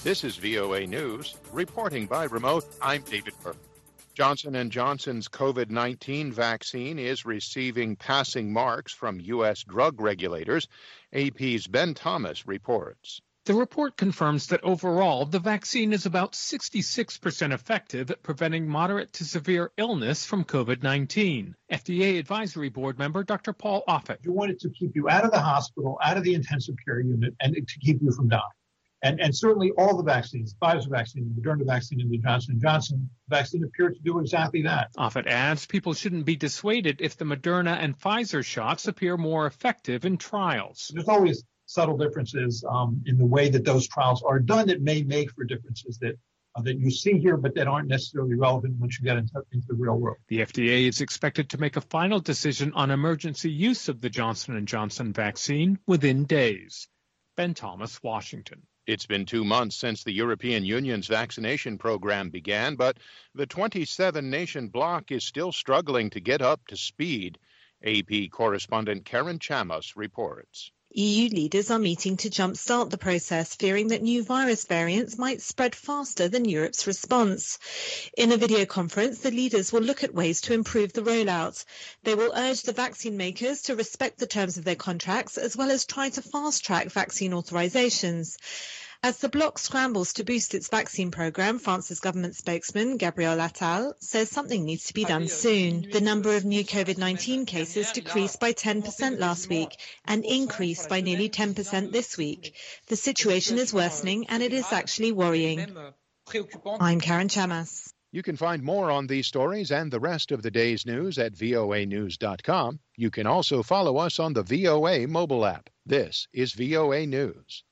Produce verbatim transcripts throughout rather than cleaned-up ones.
This is V O A News. Reporting by remote, I'm David Burke. Johnson and Johnson's COVID nineteen vaccine is receiving passing marks from U S drug regulators. A P's Ben Thomas reports. The report confirms that overall, the vaccine is about sixty-six percent effective at preventing moderate to severe illness from COVID nineteen. F D A Advisory Board member Doctor Paul Offit. You want it to keep you out of the hospital, out of the intensive care unit, and to keep you from dying. And, and certainly all the vaccines, the Pfizer vaccine, the Moderna vaccine, and the Johnson and Johnson vaccine appear to do exactly that. Offit adds people shouldn't be dissuaded if the Moderna and Pfizer shots appear more effective in trials. There's always subtle differences um, in the way that those trials are done that may make for differences that uh, that you see here, but that aren't necessarily relevant once you get into, into the real world. The F D A is expected to make a final decision on emergency use of the Johnson and Johnson vaccine within days. Ben Thomas, Washington. It's been two months since the European Union's vaccination program began, but the twenty-seven nation bloc is still struggling to get up to speed. A P correspondent Karen Chamos reports. E U leaders are meeting to jumpstart the process, fearing that new virus variants might spread faster than Europe's response. In a video conference, the leaders will look at ways to improve the rollout. They will urge the vaccine makers to respect the terms of their contracts, as well as try to fast-track vaccine authorizations. As the bloc scrambles to boost its vaccine program, France's government spokesman, Gabriel Attal, says something needs to be done soon. The number of new COVID nineteen cases decreased by ten percent last week and increased by nearly ten percent this week. The situation is worsening and it is actually worrying. I'm Karen Chamas. You can find more on these stories and the rest of the day's news at V O A news dot com. You can also follow us on the V O A mobile app. This is V O A News.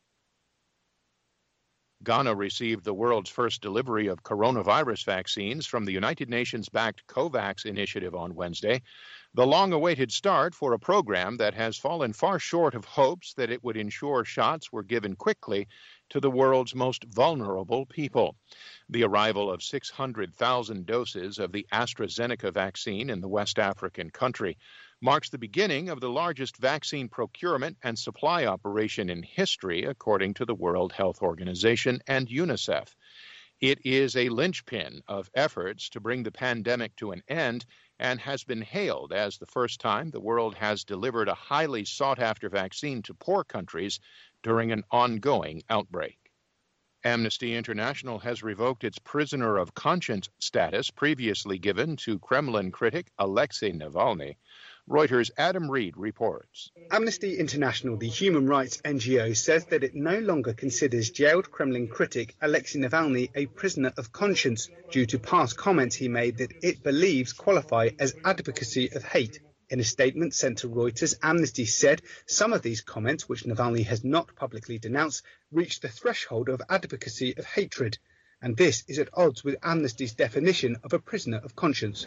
Ghana received the world's first delivery of coronavirus vaccines from the United Nations-backed COVAX initiative on Wednesday, the long-awaited start for a program that has fallen far short of hopes that it would ensure shots were given quickly to the world's most vulnerable people. The arrival of six hundred thousand doses of the AstraZeneca vaccine in the West African country marks the beginning of the largest vaccine procurement and supply operation in history, according to the World Health Organization and UNICEF. It is a linchpin of efforts to bring the pandemic to an end and has been hailed as the first time the world has delivered a highly sought-after vaccine to poor countries during an ongoing outbreak. Amnesty International has revoked its prisoner of conscience status previously given to Kremlin critic Alexei Navalny. Reuters' Adam Reed reports. Amnesty International, the human rights N G O, says that it no longer considers jailed Kremlin critic Alexei Navalny a prisoner of conscience due to past comments he made that it believes qualify as advocacy of hate. In a statement sent to Reuters, Amnesty said some of these comments, which Navalny has not publicly denounced, reached the threshold of advocacy of hatred. And this is at odds with Amnesty's definition of a prisoner of conscience.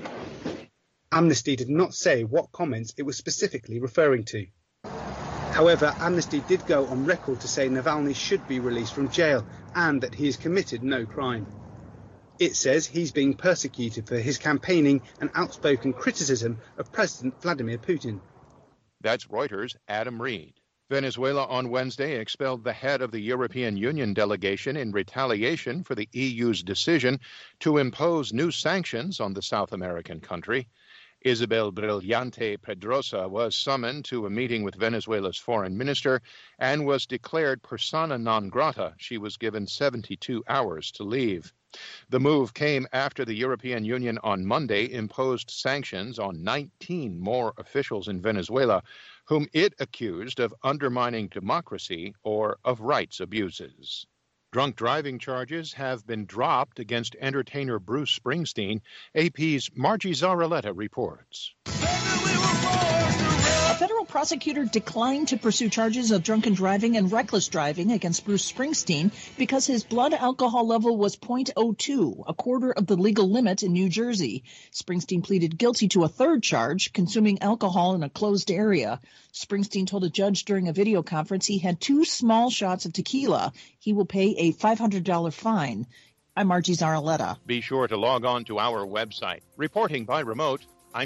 Amnesty did not say what comments it was specifically referring to. However, Amnesty did go on record to say Navalny should be released from jail and that he has committed no crime. It says he's being persecuted for his campaigning and outspoken criticism of President Vladimir Putin. That's Reuters' Adam Reed. Venezuela on Wednesday expelled the head of the European Union delegation in retaliation for the E U's decision to impose new sanctions on the South American country. Isabel Brillante Pedrosa was summoned to a meeting with Venezuela's foreign minister and was declared persona non grata. She was given seventy-two hours to leave. The move came after the European Union on Monday imposed sanctions on nineteen more officials in Venezuela, whom it accused of undermining democracy or of rights abuses. Drunk driving charges have been dropped against entertainer Bruce Springsteen. A P's Margie Zaraletta reports. A federal prosecutor declined to pursue charges of drunken driving and reckless driving against Bruce Springsteen because his blood alcohol level was point oh two, a quarter of the legal limit in New Jersey. Springsteen pleaded guilty to a third charge, consuming alcohol in a closed area. Springsteen told a judge during a video conference he had two small shots of tequila. He will pay a five hundred dollars fine. I'm Margie Zaraletta. Be sure to log on to our website. Reporting by remote,